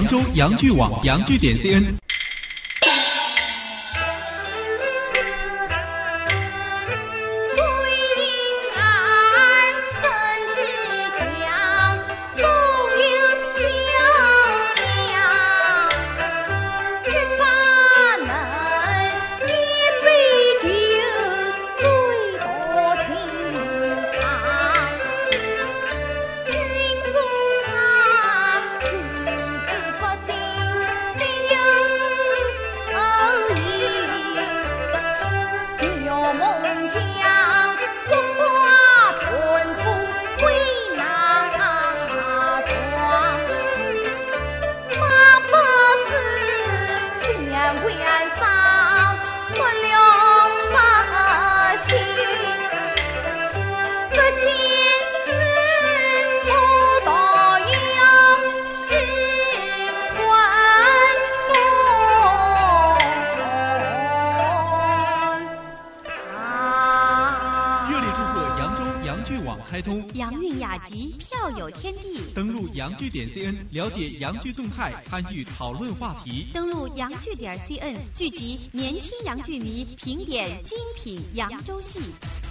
扬州洋剧网洋剧点 CN。开通洋韵雅集，票有天地。 登录洋剧点 CN， 了解洋剧动态，参与讨论话题。 登录洋剧点 CN， 聚集年轻洋剧迷，评点精品扬州戏。